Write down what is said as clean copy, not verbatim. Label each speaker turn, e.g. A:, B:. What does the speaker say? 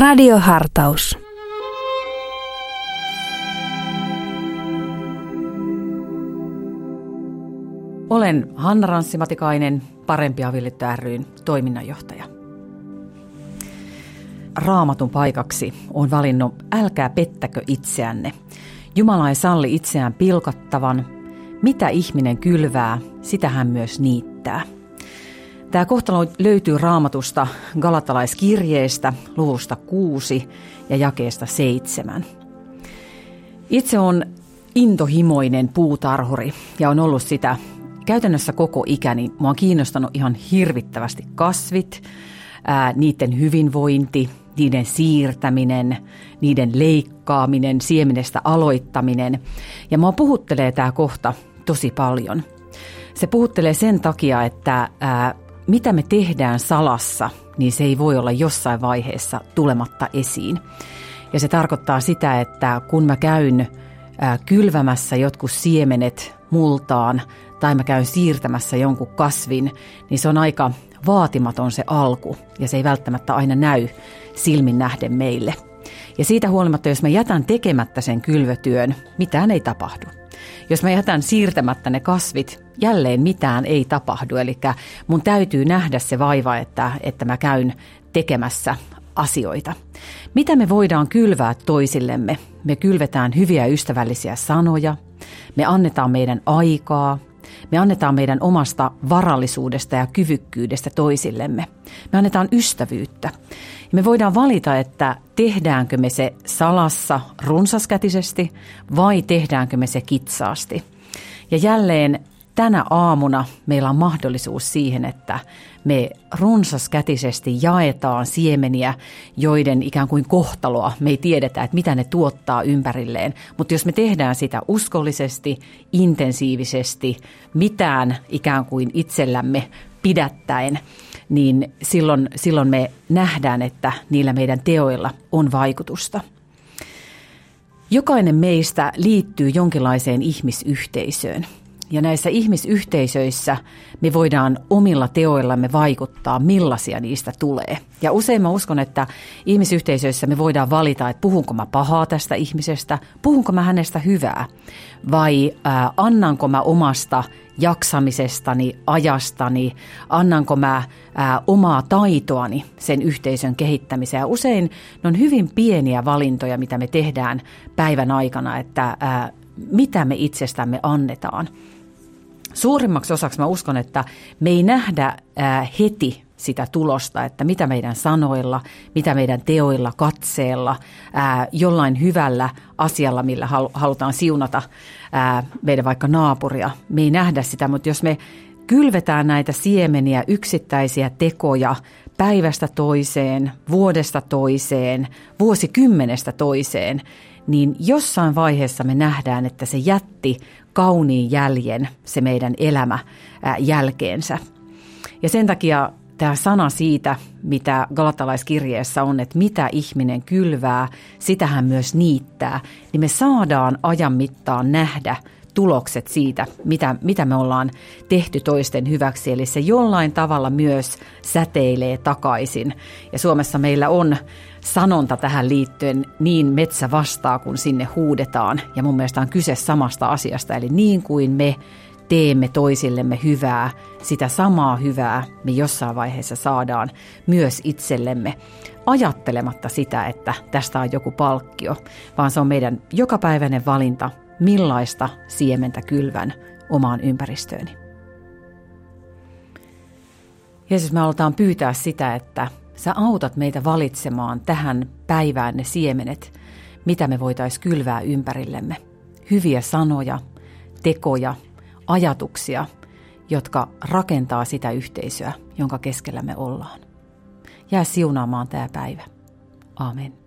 A: Radiohartaus.
B: Olen Hanna Ranssi-Matikainen, Parempi avioliitto ry:n toiminnanjohtaja. Raamatun paikaksi on valinnut älkää pettäkö itseänne. Jumala ei salli itseään pilkattavan. Mitä ihminen kylvää, sitä hän myös niittää. Tämä kohtalo löytyy Raamatusta Galatalaiskirjeestä, luvusta 6 ja jakeesta 7. Itse on intohimoinen puutarhuri ja on ollut sitä käytännössä koko ikäni. Mua on kiinnostanut ihan hirvittävästi kasvit, niiden hyvinvointi, niiden siirtäminen, niiden leikkaaminen, siemenestä aloittaminen. Ja mua puhuttelee tämä kohta tosi paljon. Se puhuttelee sen takia, että mitä me tehdään salassa, niin se ei voi olla jossain vaiheessa tulematta esiin. Ja se tarkoittaa sitä, että kun mä käyn kylvämässä jotkut siemenet multaan tai mä käyn siirtämässä jonkun kasvin, niin se on aika vaatimaton se alku ja se ei välttämättä aina näy silmin nähden meille. Ja siitä huolimatta, jos mä jätän tekemättä sen kylvötyön, mitään ei tapahdu. Jos mä jätän siirtämättä ne kasvit, jälleen mitään ei tapahdu. Eli mun täytyy nähdä se vaiva, että mä käyn tekemässä asioita. Mitä me voidaan kylvää toisillemme? Me kylvetään hyviä ystävällisiä sanoja, me annetaan meidän aikaa, me annetaan meidän omasta varallisuudesta ja kyvykkyydestä toisillemme. Me annetaan ystävyyttä. Me voidaan valita, että tehdäänkö me se salassa runsaskätisesti vai tehdäänkö me se kitsaasti. Ja jälleen tänä aamuna meillä on mahdollisuus siihen, että me runsaskätisesti jaetaan siemeniä, joiden ikään kuin kohtaloa me ei tiedetä, että mitä ne tuottaa ympärilleen. Mutta jos me tehdään sitä uskollisesti, intensiivisesti, mitään ikään kuin itsellämme pidättäen, niin silloin me nähdään, että niillä meidän teoilla on vaikutusta. Jokainen meistä liittyy jonkinlaiseen ihmisyhteisöön. Ja näissä ihmisyhteisöissä me voidaan omilla teoillamme vaikuttaa, millaisia niistä tulee. Ja usein mä uskon, että ihmisyhteisöissä me voidaan valita, että puhunko mä pahaa tästä ihmisestä, puhunko mä hänestä hyvää vai annanko mä omasta jaksamisestani, ajastani, annanko mä omaa taitoani sen yhteisön kehittämiseen. Ja usein ne on hyvin pieniä valintoja, mitä me tehdään päivän aikana, että mitä me itsestämme annetaan. Suurimmaksi osaksi mä uskon, että me ei nähdä heti sitä tulosta, että mitä meidän sanoilla, mitä meidän teoilla, katseella, jollain hyvällä asialla, millä halutaan siunata meidän vaikka naapuria. Me ei nähdä sitä, mutta jos me kylvetään näitä siemeniä, yksittäisiä tekoja päivästä toiseen, vuodesta toiseen, vuosikymmenestä toiseen, niin jossain vaiheessa me nähdään, että se jätti kauniin jäljen, se meidän elämä jälkeensä. Ja sen takia tämä sana siitä, mitä Galatalaiskirjeessä on, että mitä ihminen kylvää, sitä hän myös niittää, niin me saadaan ajan mittaan nähdä tulokset siitä, mitä me ollaan tehty toisten hyväksi. Eli se jollain tavalla myös säteilee takaisin. Ja Suomessa meillä on sanonta tähän liittyen, niin metsä vastaa, kun sinne huudetaan. Ja mun mielestä on kyse samasta asiasta. Eli niin kuin me teemme toisillemme hyvää, sitä samaa hyvää me jossain vaiheessa saadaan myös itsellemme. Ajattelematta sitä, että tästä on joku palkkio, vaan se on meidän jokapäiväinen valinta, millaista siementä kylvän omaan ympäristööni. Jeesus, me halutaan pyytää sitä, että sä autat meitä valitsemaan tähän päivään ne siemenet, mitä me voitaisiin kylvää ympärillemme. Hyviä sanoja, tekoja, ajatuksia, jotka rakentaa sitä yhteisöä, jonka keskellä me ollaan. Jää siunaamaan tämä päivä. Aamen.